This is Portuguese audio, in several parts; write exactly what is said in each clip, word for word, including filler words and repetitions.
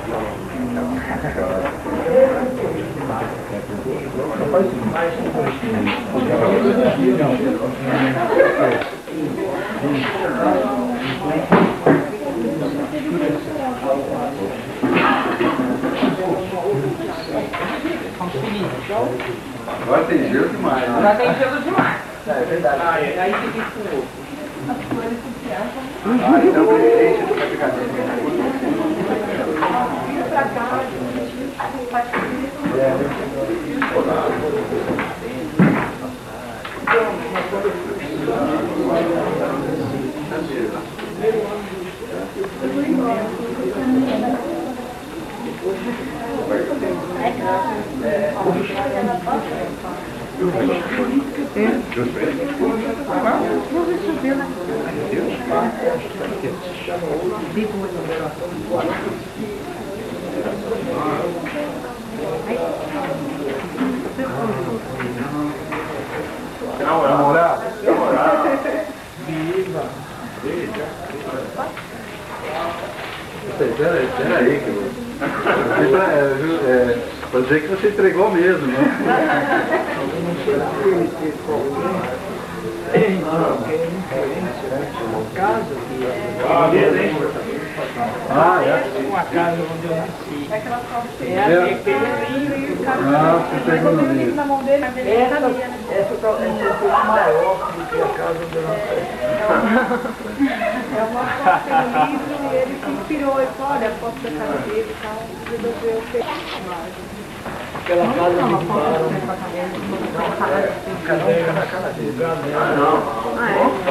Agora tem gelo demais, né? Agora tem gelo demais. É verdade. Ah, e aí fica isso. Ah, então deixa de ficar Pra cá, a gente faz Namorado? Namorado. Peraí, peraí, que eu... É, pra dizer que você entregou mesmo, né? Ah, é? Uma casa onde eu nasci. É aquela foto que É aquele livro e o cara. Ah, você pegou no livro. na mão dele, mas ele Essa, sabia, né? essa, essa é maior do que a casa onde eu nasci. É uma foto do livro e ele se inspirou. Ele falou, olha a foto da casa dele e tal. Resolveu ter Aquela casa onde moraram. Cada um fica na casa dele. Não. Ah,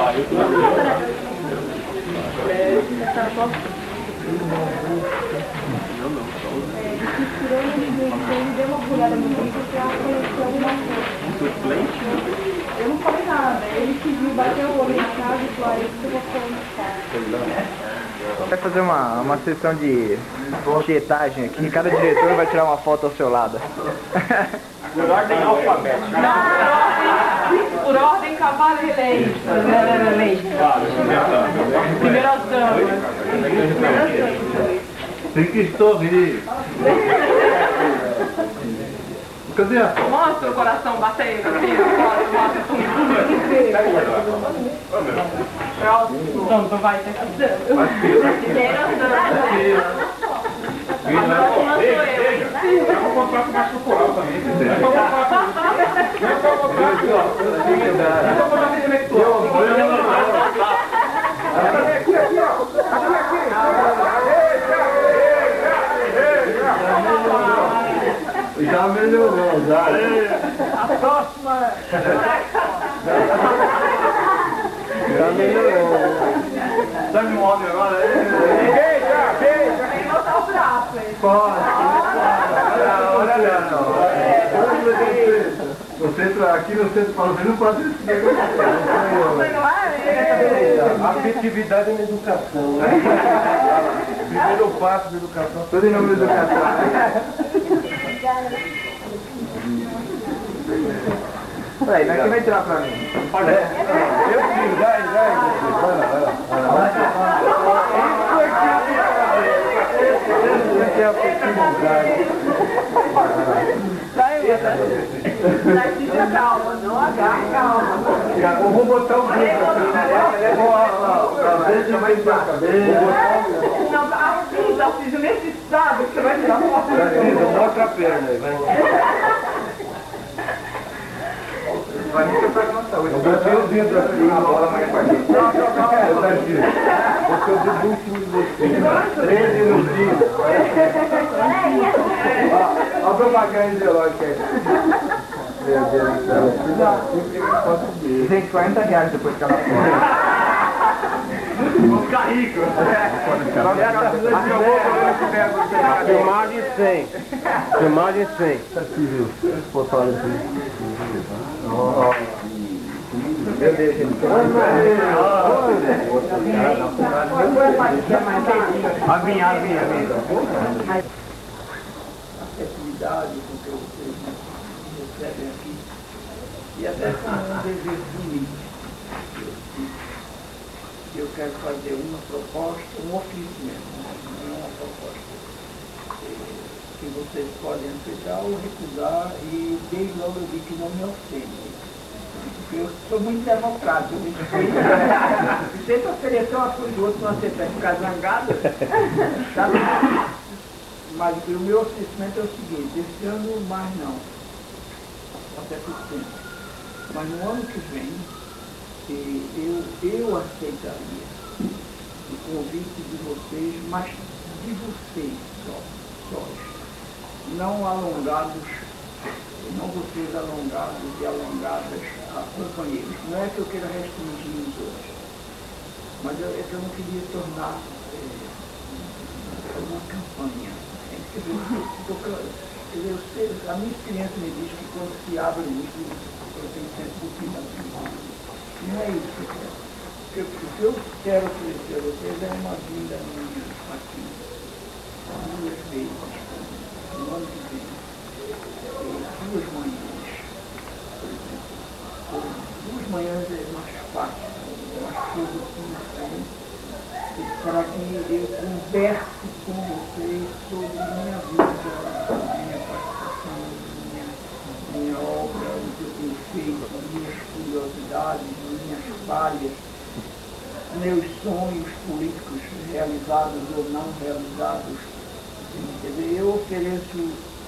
é? Essa foto... É, ele se inspirou no livro, ele deu uma olhada no livro pra conhecer alguma coisa. Eu não falei nada, ele que viu, bateu o olho na casa e falou, ah, isso que eu vou contar. Vai fazer uma, uma sessão de tietagem aqui, cada diretor vai tirar uma foto ao seu lado. Por ordem alfabética. Por ordem cavalheirista. Primeira ação. Tem que sorrir. Cadê a foto? Mostra o coração batendo aqui. Mostra tudo. Não, não vai ter que ser. Primeira ação. Vamos comprar com mais chocolate também. Já melhorou, já. A próxima. Já melhorou. Sabe o homem agora? Beija, beija. Tem que botar o braço aí. Pode. Olha, olha, não. Você entra aqui no centro fala, você não pode isso. Afetividade na educação. Primeiro passo da educação. Tudo em nome da educação. Peraí, mas quem vai tirar pra mim? Olha, eu tiro, vai, vai. Vai lá, vai lá. Isso aqui é afetividade. Narcisa, calma, não agarra, calma. Eu vou botar o dedo aqui. Vou lá, deixa mais embaixo. Vou botar o dedo. Não, assim, Narcisa, nesse estado que você vai tirar foto. Mostra a perna aí, vai. Vai nem pra nossa saúde. Eu botei o dedo aqui na bola mais pra gente. Não, não, não. Eu tá aqui. Botei o dedo último de você. treze minutinhos. Olha a propaganda ideológica aí. Meu Deus do céu. Gente, quarenta reais depois que ela for. Vou ficar rico. Filmagem cem. Filmagem cem. Meu Deus, gente. Avinha, avinha, avinha. Atividade com que vocês recebem aqui. E até com um dever limite. Eu quero fazer uma proposta, um oferecimento, não é uma proposta. vocês podem aceitar ou recusar, e desde logo eu vi que não me ofende. Porque eu sou muito democrático, eu e sempre oferecer uma coisa, o outro não aceitar, ficar zangado, sabe? Mas o meu oferecimento é o seguinte: esse ano mais não, até por tempo. Mas no ano que vem, eu, eu aceitaria o convite de vocês, mas de vocês só, sós. Não alongados, não vocês alongados e alongadas a companheiros. Não é que eu queira restringir os outros, mas eu, é que eu não queria tornar é, uma campanha. Quer dizer, eu, quer dizer, eu sei, a minha experiência me diz que quando se abre isso, eu tenho sempre o fim da vida. Não é isso que eu quero. O que eu quero oferecer a vocês é uma vinda minha aqui, duas vezes, no ano que vem, duas manhãs, por exemplo. Duas manhãs é mais fácil, mais produtivo, para que eu converse com vocês sobre minha vida, minha participação, minha, minha obra, o que eu tenho feito, minhas curiosidades, minhas falhas, meus sonhos políticos realizados ou não realizados. Quer dizer, eu ofereço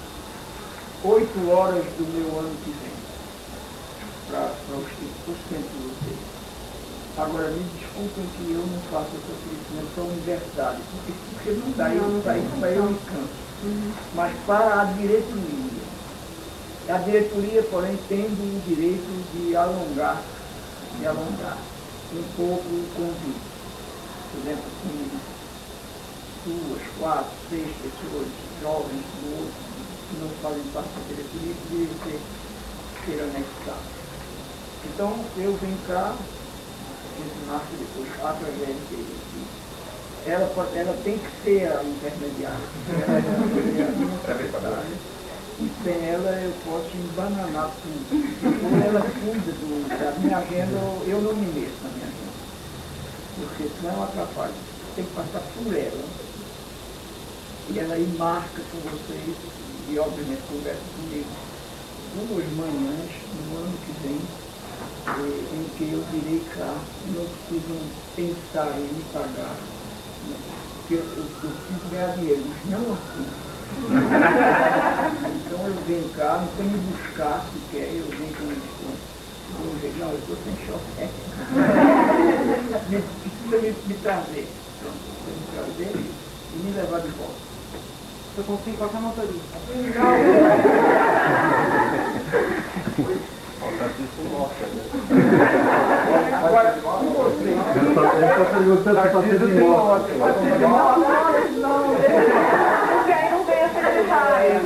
oito horas do meu ano que vem para os cinco por cento de vocês. Agora, me desculpem que eu não faço esse oferecimento para a universidade, porque, porque não dá, eu, para isso aí eu me canso. Uhum. Mas para a diretoria. A diretoria, porém, tendo o direito de alongar, de alongar um pouco o convite. Por exemplo, com duas, quatro, seis pessoas jovens do outro, que não fazem parte da diretoria, poderia ser, ser anexado. Então, eu venho cá, esse marco depois, através dele. Ela, ela tem que ser a intermediária. Ela é a minha secretária. E sem ela eu posso embananar tudo. Quando ela cuida do, da minha agenda, eu não me meto na minha agenda. Porque senão ela atrapalha. Tem que passar por ela. E ela aí marca com vocês, e obviamente conversa comigo, duas manhãs no ano que vem, em que eu direi cá, não precisam pensar em me pagar, porque eu, eu, eu preciso ganhar dinheiro, mas não assim. Então eu venho cá, não tem me buscar sequer, eu venho com desconto. Não, eu estou sem choque. me, precisa me, me trazer. Pronto, me trazer e me levar de volta. Eu confio em qualquer motorista. Agora, com você. Eu estou perguntando se você de moto. Não, não, não. Não veio secretária.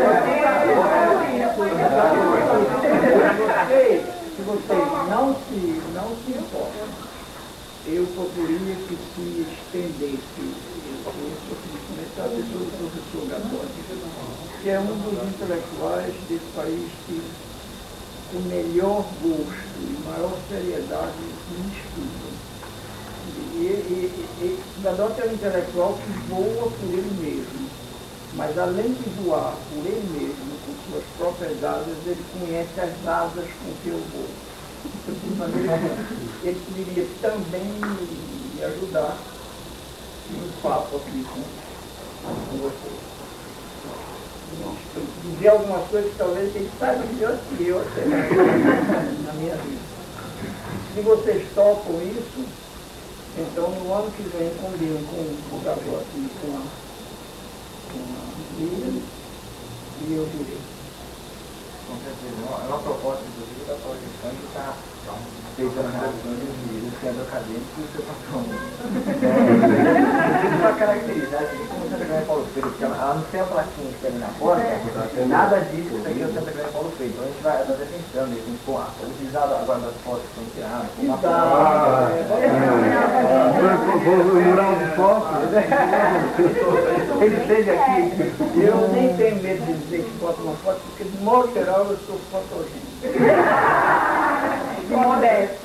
Se vocês não se, não se importam, eu procuraria que se estendesse esse oferecimento à pessoa do professor Gabotti, que é um dos intelectuais desse país que, com melhor gosto e maior seriedade, me estuda. E, e, e, Gabotti é um intelectual que voa por ele mesmo, mas além de voar por ele mesmo, com suas próprias asas, ele conhece as asas com que eu vou. De maneira que ele poderia também me ajudar no papo aqui com, com vocês. Dizer algumas coisas que talvez ele saiba melhor que eu até na minha vida. Se vocês topam isso, então no ano que vem combinam com o Gabotti e com a, com a Lívia, e eu direi. Com certeza. É uma proposta, inclusive, da Paulistana que está feita na relação de centro acadêmico e o seu patrão. Tem uma característica, como o Santa Grande Paulo Freire, porque ela não tem a plaquinha que tem ali na porta, nada disso, isso aqui é o Santa Grande Paulo Freire. Então a gente vai estar defendendo isso, tipo, ah, utilizado agora das fotos que estão tiradas, com uma O mural de fotos. Ele esteve aqui. Eu nem tenho medo de dizer que bota uma foto, porque de modo geral eu sou fotogênico. Modesto.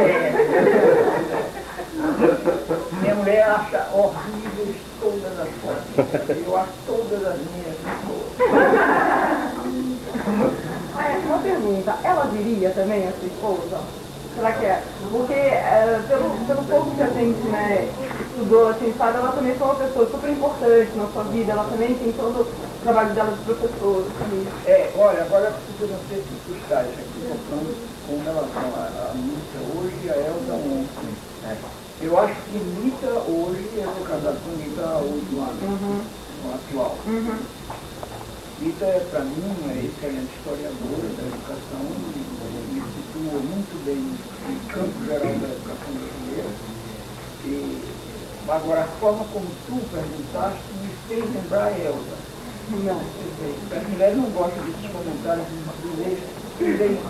Minha mulher acha horríveis todas as fotos. Eu acho todas as minhas boas. É, uma pergunta, ela diria também a sua esposa? Será que é? Porque é, pelo, pelo pouco que a gente, né, estudou, assim, sabe, ela também foi uma pessoa super importante na sua vida, ela também tem todo o trabalho dela de professora, assim. É, olha, agora precisa ser circunstância aqui, voltando com relação à Mita hoje e a Elza ontem. Né? Eu acho que Mita hoje, eu sou casado com Mita há oito anos, uhum. no atual. Uhum. Mita, para mim, é excelente historiadora da educação, me situa muito bem no campo geral da educação brasileira. E, agora, a forma como tu perguntaste me fez lembrar a Elza. Não, as mulheres não gostam desses comentários de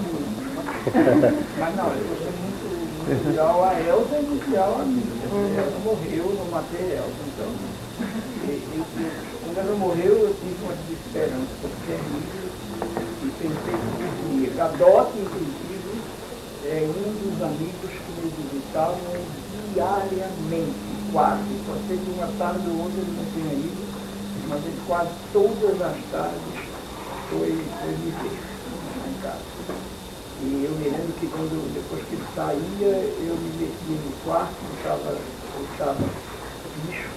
mas não, eu gostei muito, muito legal a Elza e muito legal a mim. Ela morreu, não matei a Elza, então. E, e, quando ela morreu, eu tive uma desesperança terrível e pensei que a Dot, inclusive, é um dos amigos que me visitavam diariamente, quase. Pode ser que uma tarde ou outra ele não tenha ido, mas ele quase todas as tardes foi, foi me ver lá em casa. E eu me lembro que quando, depois que ele saía, eu me metia no quarto, eu estava, eu estava bicho,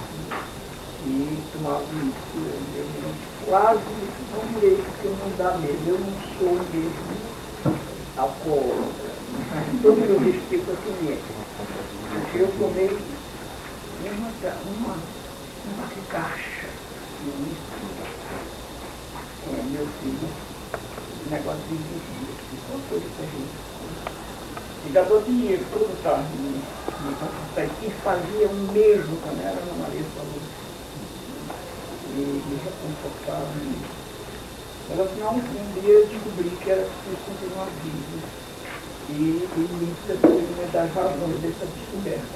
e tomava isso. Eu me lembro quase, não mirei, porque não dá mesmo, eu não sou mesmo alcoólatra, mas todo o meu respeito a cliente. Porque eu tomei uma, uma, uma caixa de uísque com o meu filho, um negócio de vinte dias, que só coisa terrível. E dava dinheiro todo tarde, que fazia o mesmo quando era no marido falou. E me reconfortava nisso. Mas afinal, um dia eu descobri que era preciso continuar vivo. E, e Mita foi uma das razões dessa descoberta.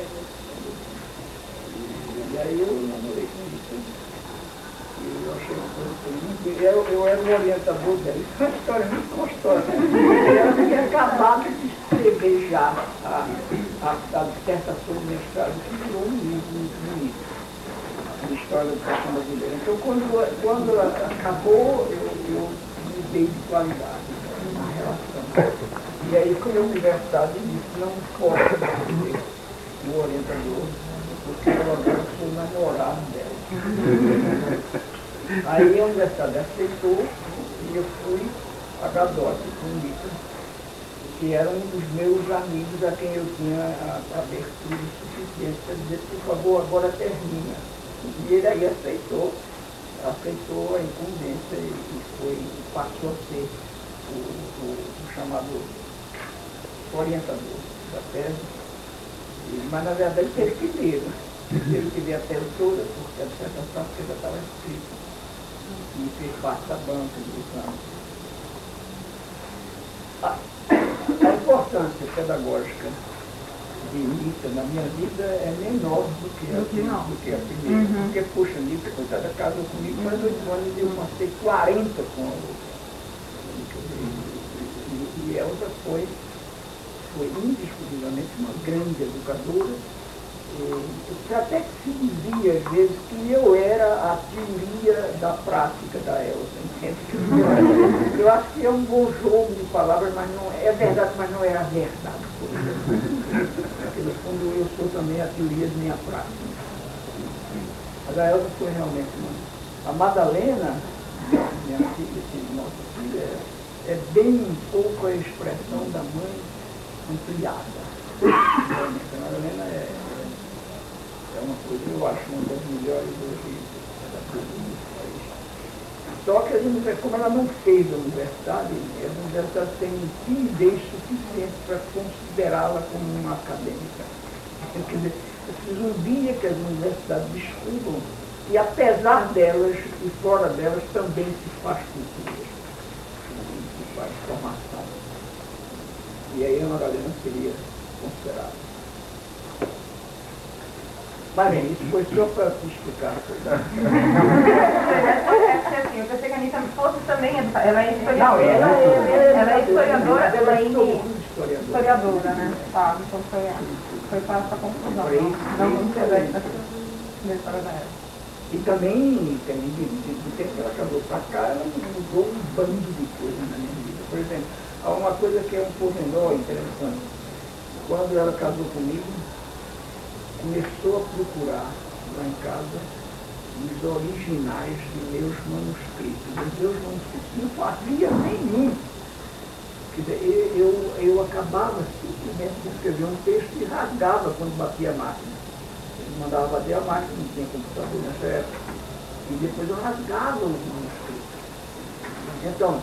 E aí eu namorei com Mita. Eu achei uma coisa muito... Eu, eu era o orientador dela. Isso é uma história muito gostosa. Ela tinha acabado de escrever já a, a, a dissertação do mestrado, que virou um livro muito bonito, de história da educação brasileira. Então, quando, quando acabou, eu, eu mudei de qualidade na relação. E aí, quando a universidade disse, não pode ser o orientador, porque eu agora sou namorado dela. Aí a universidade aceitou e eu fui a Gadote com o Mita, que era um dos meus amigos a quem eu tinha a abertura suficiente para dizer, por favor, agora termina. E ele aí aceitou, aceitou a incumbência e, e foi, passou a ser o, o, o chamado orientador da tese. E, mas na verdade teve que ver, teve que ver a tese toda, porque a dissertação já estava escrita. E fez parte da banca dos anos. A, a importância pedagógica de Mita na minha vida é menor do que a, do que a primeira. Uhum. Porque, poxa, Mita, coitada, casou comigo faz oito anos e eu passei quarenta com a outra. E, e Elza foi, foi indiscutivelmente uma grande educadora. E, até que se dizia, às vezes, que eu era a teoria da prática da Elza, entende? Eu, eu acho que é um bom jogo de palavras, mas não é verdade, mas não é a verdade. Porque, no fundo, eu sou também a teoria de minha prática. Mas a Elza foi realmente uma... A Madalena, minha filha, assim, nossa filha, é, é bem um pouco a expressão da mãe ampliada. A Madalena é... É uma coisa, eu acho, uma das melhores hoje da cultura do país. Só que a universidade, como ela não fez a universidade, a universidade tem timidez suficiente para considerá-la como uma acadêmica. Quer dizer, é preciso um dia que as universidades descubram e, apesar delas e fora delas, também se faz cultura, se faz formação. E aí a Madalena seria considerada. Mas bem, isso foi só para te explicar. Eu pensei que a Anitta fosse também, ela é historiadora. Não, ela é, ela é historiadora, ela é historiadora, né? Tá, então foi, foi para essa confusão. Não, não vamos ter essa história da ela. E também, também de, de, do tempo que ela casou para cá, ela mudou um bando de coisas na minha vida. Por exemplo, há uma coisa que é um pouco menor, interessante. Quando ela casou comigo, começou a procurar lá em casa os originais de meus manuscritos. Os meus manuscritos não fazia nenhum. Quer dizer, eu, eu acabava simplesmente de escrever um texto e rasgava quando batia a máquina. Eu mandava bater a máquina, não tinha computador nessa época. E depois eu rasgava os manuscritos. Então,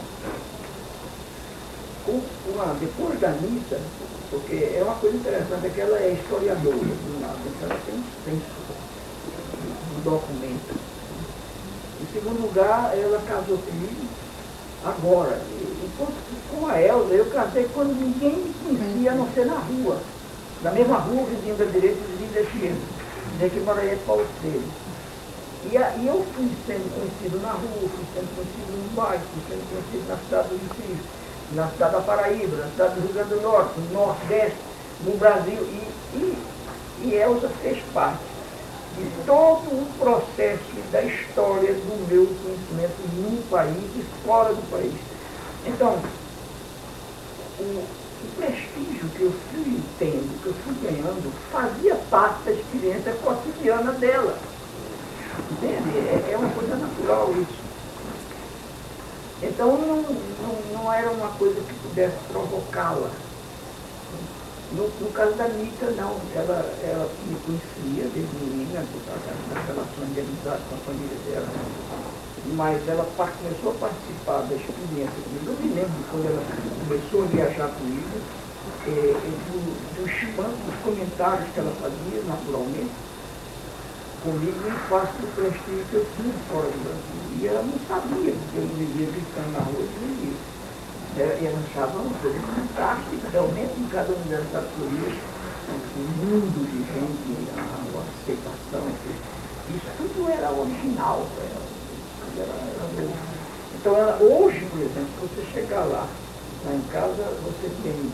uma, depois da missa, porque é uma coisa interessante, é que ela é historiadora, de um lado, então ela tem um senso do documento. Em segundo lugar, ela casou comigo agora. Enquanto com a Elza, eu casei quando ninguém me conhecia, a não ser na rua. Na mesma rua, vizinho da direita e vizinho da esquerda. Daqui para aí é Paulo Freire. E, a, e eu fui sendo conhecido na rua, fui sendo conhecido no bairro, fui sendo conhecido na cidade do Recife, na cidade da Paraíba, na cidade do Rio Grande do Norte, no Nordeste, no Brasil. E, e, e Elza fez parte de todo o processo da história do meu conhecimento no país e fora do país. Então, o, o prestígio que eu fui tendo, que eu fui ganhando, fazia parte da experiência cotidiana dela. Entende? É, é uma coisa natural isso. Então, não, não, não era uma coisa que pudesse provocá-la. No, no caso da Anitta, não. Ela, ela me conhecia desde menina, por causa das relações de amizade com a família dela. Mas ela começou a participar da experiência comigo. Eu me lembro quando ela começou a viajar comigo, eh, do, do espanto, dos comentários que ela fazia, naturalmente, comigo em face do prestígio que eu tinha fora do Brasil. E ela não sabia, porque eu não vivia gritando na rua de vivia. E ela achava uma coisa fantástica, realmente em cada universidade florida, um mundo de gente, a aceitação. Isso tudo era original para ela. Era, era então, ela, hoje, por exemplo, se você chegar lá, lá em casa, você tem,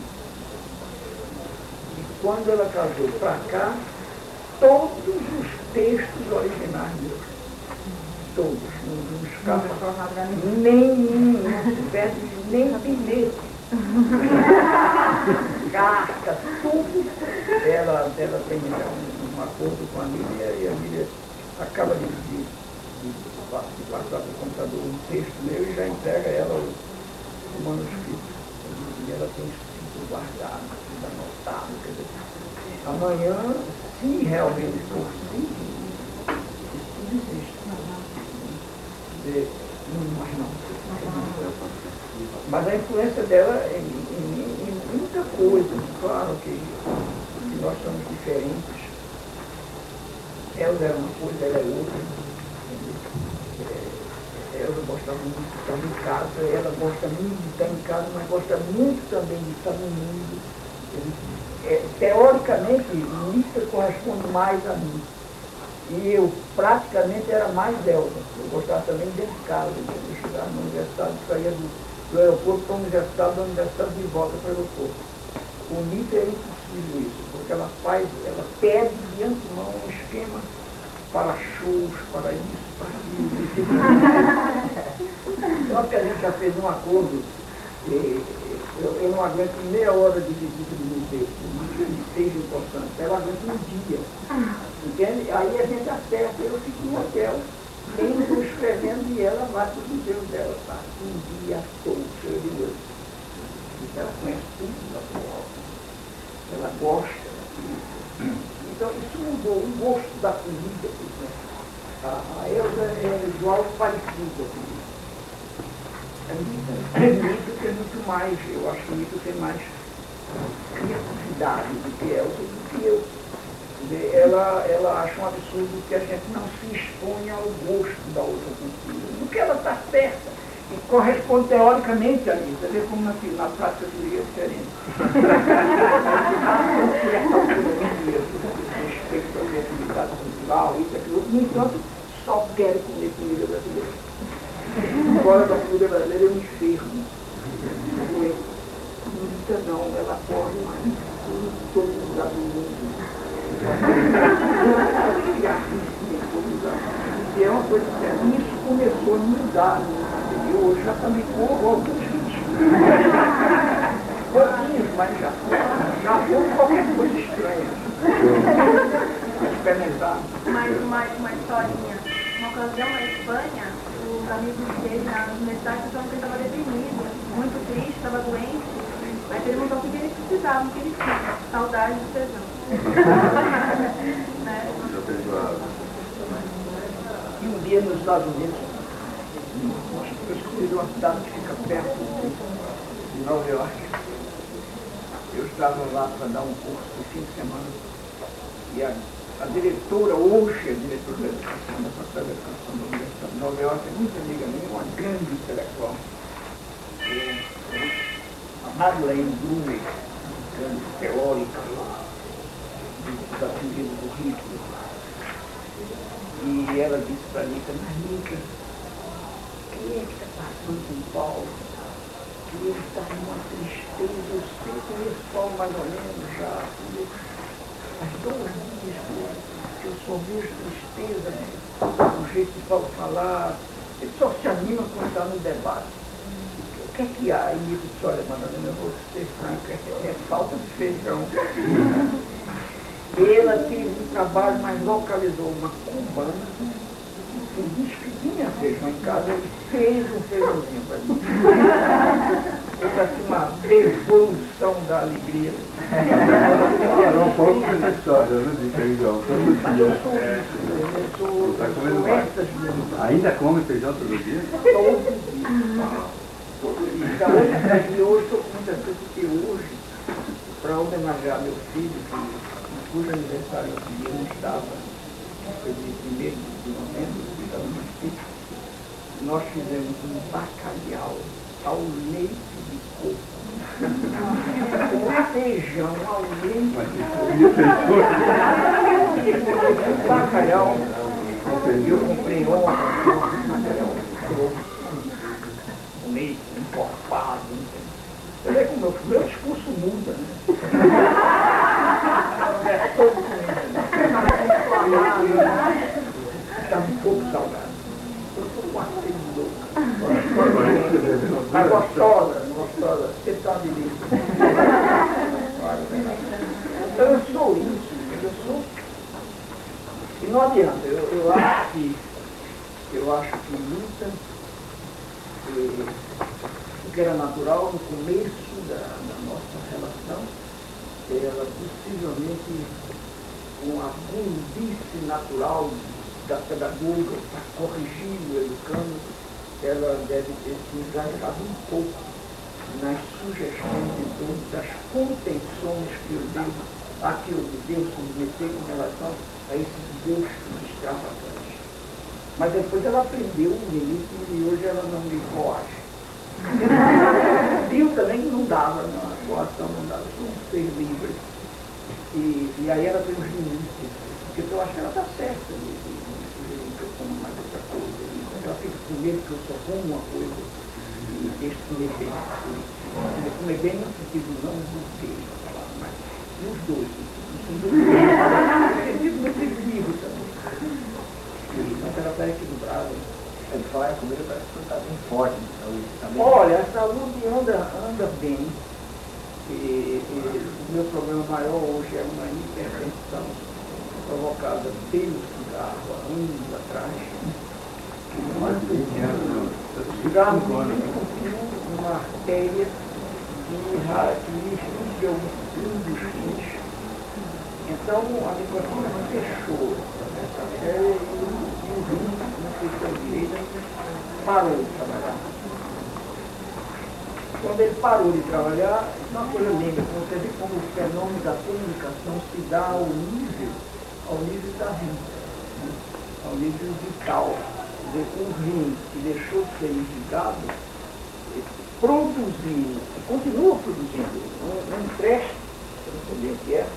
e quando ela casou para cá, todos os textos originais meus. Todos, não, não escapa nenhum, não tivesse nem bilhete. Carta, tudo. Ela, ela tem um, um acordo com a Lília e a Lília acaba de, de, de, de passar para o computador um texto meu e já entrega ela o, o manuscrito. E ela tem isso tudo guardado, tudo anotado. Quer dizer, amanhã, se realmente for sim, isso tudo existe. Dizer, mas não. Mas a influência dela em, em, em muita coisa, claro que, que nós somos diferentes. Ela era uma coisa, ela é outra. Ela gostava muito de estar em casa, ela gosta muito de estar em casa, mas gosta muito também de estar no mundo. É, teoricamente, Anitta corresponde mais a mim. E eu praticamente era mais Elza. Eu gostava também de dentro de casa, de chegar na universidade, saía do, do aeroporto para a universidade, da universidade de volta para o aeroporto. O Anitta é impossível isso, porque ela faz, ela pede de antemão um esquema para shows, para isso, para aquilo. Só que a gente já fez um acordo, e, eu, eu não aguento meia hora de visita de um texto, não que seja importante, ela aguenta um dia. Entende? Aí a gente acerta, eu fico no hotel, lendo, escrevendo, e ela vai para o museu dela, tá? Um dia todo, cheio de luz. Então ela conhece tudo da prova. Ela gosta. Então isso mudou o gosto da comida, por exemplo. A, a Elza é igual parecida comigo. A Anitta tem muito mais, eu acho que a Anitta tem mais criatividade do que Elza, do que eu. Ela, ela acha um absurdo que a gente não se expõe ao gosto da outra cultura. No que ela está certa e corresponde teoricamente a isso. Você vê como na, na prática seria diferente. Respeito à criatividade cultural, isso, aquilo. No entanto, só quero comer comida brasileira. Fora da comida brasileira eu me enfermo. Muita não, ela pode em todo lugar do mundo. E é uma coisa séria. Isso começou a mudar. E hoje já também corro alguns vídeos. Pouquinhos, mas já já foi qualquer coisa estranha. Experimentar. Mais uma, uma historinha. Uma ocasião na Espanha, os amigos dele na universidade estavam que ele estava deprimido, muito triste, estava doente. Aí perguntou o que eles precisavam, o que eles tinham. Saudade do tesão. Né? E um dia nos Estados Unidos, eu escolhi uma cidade que fica perto de Nova York. Eu estava lá para dar um curso de fim de semana. E a, a diretora, hoje a diretora da educação, da Faculdade de Educação da Universidade de Nova York, é muito amiga minha, uma grande intelectual. É, a Madeleine Blumer, grande teórica da teoria do currículo. E ela disse para mim, mas Nica, quem é que está passando com o Paulo? Que ele está numa tristeza, eu sei que esse Paulo mais ou menos já, faz dois dias que eu só vejo tristeza, né? O jeito de Paulo falar, ele só se anima quando está no debate. O que é que há? E me disse, olha, Madalena, eu vou ser franca, é falta de feijão. Ela teve um trabalho, mas localizou uma cubana que disse que tinha feijão em casa, ele fez um feijãozinho para mim. Foi assim uma devolução da alegria. Não, um pouco de história, né, de feijão, todo Mas dia. eu sou isso, eu sou, Tá eu comendo sou mais? essas mesmas. Ainda come feijão todo dia? Todo dia. Todo dia. Da hoje, e hoje estou com muita coisa, porque hoje, para homenagear meu filho, que cujo aniversário eu não estava, foi de primeiro de novembro, estava no espírito, nós fizemos um bacalhau ao leite de coco. Com feijão ao leite de coco. Um bacalhau, eu comprei ontem, um bacalhau com leite encorpado. Você vê como o meu discurso muda, né? É todo está um pouco salgado. Eu sou um artista louco. Mas gostosa, gostosa, você sabe disso. Então eu sou isso, eu sou. E não adianta, eu, eu acho que eu acho que luta, eh, o que era natural no começo da, da nossa relação, ela possivelmente com a condice natural da pedagoga para corrigir o educando, ela deve ter se exagerado um pouco nas sugestões de todas das contenções que eu devo, a que eu devo submeter com relação a esses gostos extravagantes. Mas depois ela aprendeu o limite e hoje ela não me coage. Viu também que não dava, não, a coação não dava, sou um ser livre. E, e aí ela tem os limites, porque eu acho que ela está certa de sugerir que eu como mais outra coisa. Ela fica com medo que eu só como uma coisa e deixo de comer bem. Comer bem no sentido não do queijo, mas nos dois, no sentido nutritivo também. Então ela está equilibrada. Ele fala, a comida parece que está bem forte de saúde. Tá bem... Olha, a saúde anda, anda bem. E, e, o meu problema maior hoje é uma hipertensão provocada pelo cigarro há anos atrás. Mais de vinte anos. O cigarro me continua uma artéria que me irriga um dos rins. Então a nicotina fechou essa artéria e o rim, não fechou direito, parou de trabalhar. Quando ele parou de trabalhar, uma coisa linda, você vê como o fenômeno da comunicação se dá ao nível, ao nível da vida, né? Ao nível vital. Quer dizer, o rim que deixou de ser irrigado, produziu, continua produzindo, não, não empresta, eu não sabia o que é.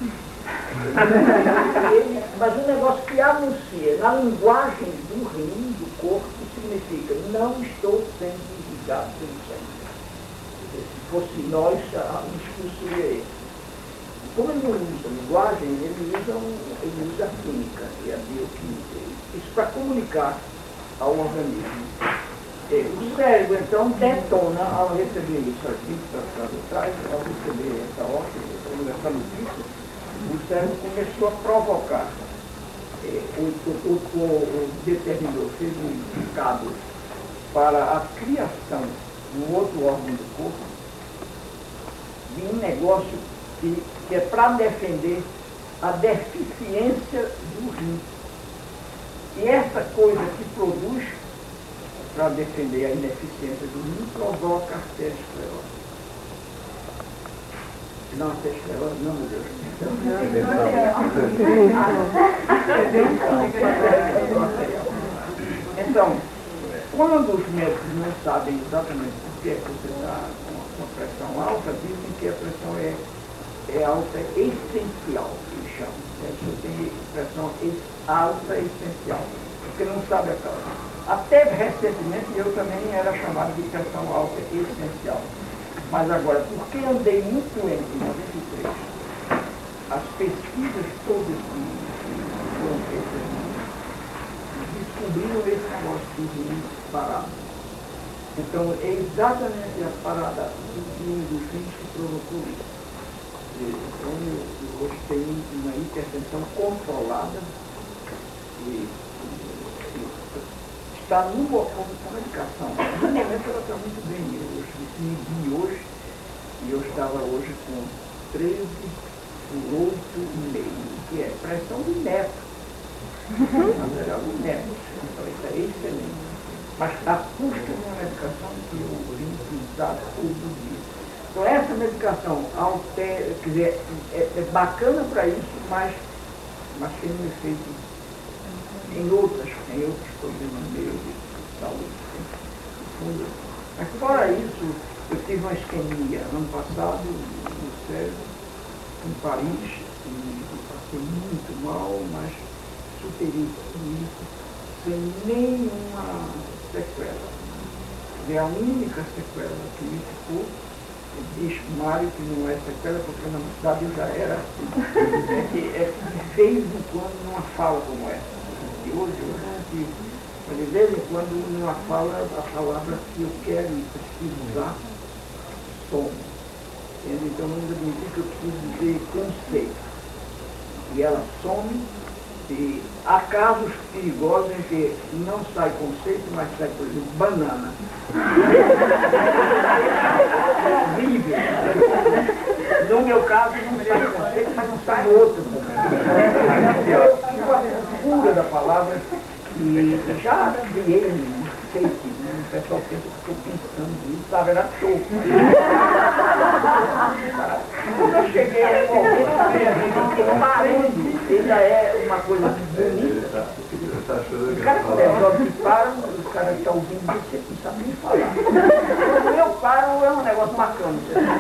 Ele, mas um negócio que anuncia, na linguagem do rim, do corpo, significa não estou sendo irrigado pelo sangue. Se fosse nós, o discurso seria esse. Como ele não usa linguagem, ele usa, um, ele usa a química e a bioquímica. Isso para comunicar ao organismo. É, o cérebro, então, detona ao receber isso aqui, que está atrás, ao receber essa ordem, essa notícia, o cérebro começou a provocar. É, o, o, o, o determinou, fez um indicado para a criação de um outro órgão do corpo, de um negócio que, que é para defender a deficiência do rim. E essa coisa que produz para defender a ineficiência do rim provoca arteriosclerose. Não, arteriosclerose, não, meu Deus. Então, quando os médicos não sabem exatamente por que você está com uma pressão alta, dizem que a pressão é, é alta essencial, que eles chamam. Você tem pressão alta essencial, porque não sabe a causa. Até recentemente eu também era chamado de pressão alta essencial. Mas agora, porque andei muito doente em noventa e três, as pesquisas todas que foram feitas descobriram esse negócio de rim parado. Então, é exatamente a parada do rim que provocou isso. Então, eu, eu hoje tenho uma hipertensão controlada e, e está no local da medicação. No momento ela está muito bem. Eu medi hoje e eu estava hoje com treze por oito e meio, que é pressão de neto. Mas era o neto. Então isso é excelente. Mas a custa de uma medicação que eu vim usar todo dia. Então essa medicação altera, quer dizer, é, é bacana para isso, mas, mas tem um efeito em outras, em outros problemas meus de saúde. Mas fora isso, eu tive uma isquemia ano passado no cérebro, em Paris, e passei muito mal, mas superei tudo isso sem nenhuma sequela. E a única sequela que me ficou, diz Mário que não é sequela, porque na cidade eu já era assim, é que, é que de vez em quando numa fala como essa. E hoje eu não tive. Mas de vez em quando numa fala a palavra que eu quero e preciso usar, some. Então não significa que eu preciso dizer conceito. E ela some, e há casos perigosos em que não sai conceito, mas sai, por exemplo, banana. É horrível. No meu caso não sai conceito, mas não sai outro também. Eu tive a cura da palavra. E já criei um fake, né? O pessoal pensa que estou pensando nisso, na verdade estou. Quando eu cheguei a momento, parando, ainda é uma coisa bonita. Os caras quando que param, os caras estão ouvindo você, não sabem nem falar. Quando eu paro, é um negócio bacana.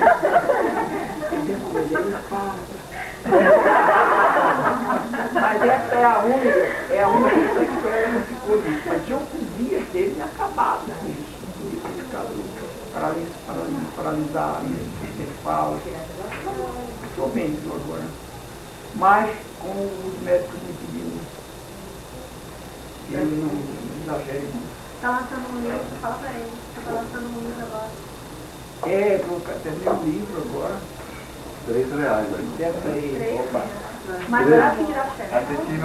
Mas essa é a única, é a única coisa que ela não ficou nisso. Mas eu podia ter me acabado com isso. Podia ter ficado paralisado, encefalo. Estou bem viu, agora. Mas, como os médicos me pediram, que eu não exagere muito. Está lançando um livro, fala para ele. Está lançando um livro agora. É, vou terminar o livro agora. Três reais, Três. Opa. Mas barato que dirá certo.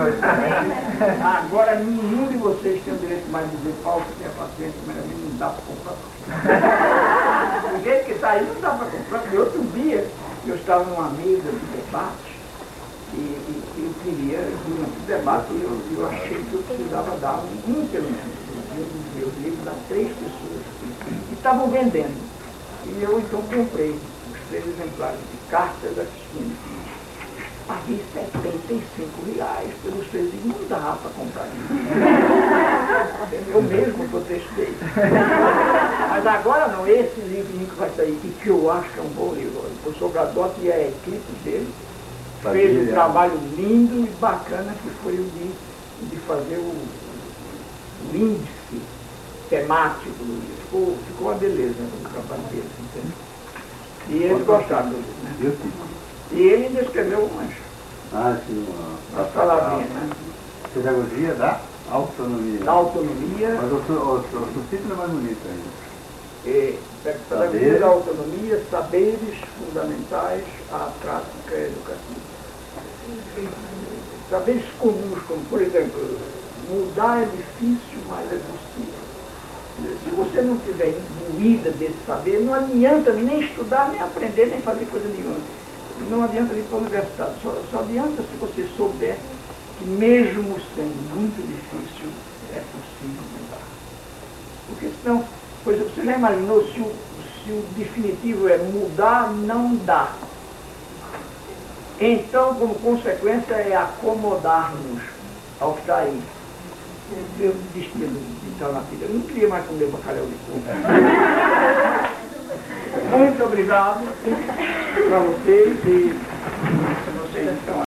Agora nenhum de vocês tem o direito mais de dizer falso, tenha paciência, mas a mim não dá para comprar. Do jeito que está aí não dá para comprar. Porque outro dia eu estava numa mesa de debate e, e eu queria, durante o debate, eu, eu achei que eu precisava dar um, um pelo menos, dos meus livros a três pessoas que estavam vendendo. E eu então comprei os três exemplares de Cartas da Cristina. Paguei setenta e cinco reais pelos três e não dá para comprar isso. Eu mesmo protestei. Mas agora não, esse livrinho que vai sair, e que eu acho que é um bom livro. O professor Gadotti e a equipe dele fez um trabalho lindo e bacana, que foi o de, de fazer o, o índice temático do livro. Ficou, ficou uma beleza o trabalho dele, entendeu? E eles gostaram do livro, né? Eu sim. E ele ainda escreveu umas, Ah, sim. umas palavrinhas, né? Pedagogia da autonomia. Da autonomia, Mas o, o, o subtítulo é mais bonito ainda. e, pedagogia da autonomia, saberes fundamentais à prática educativa. Saberes comuns, como por exemplo, mudar é difícil, mas é possível. Se você não tiver imbuída desse saber, não adianta nem estudar, nem aprender, nem fazer coisa nenhuma. Não adianta ir para a universidade, só, só adianta se você souber que mesmo sendo muito difícil, é possível mudar. Porque senão, pois você já imaginou se o, se o definitivo é mudar, não dá. Então, como consequência, é acomodar-nos ao que está aí. Eu desisti de entrar na fila. Eu não queria mais comer bacalhau de coco. Muito obrigado para vocês e vocês estão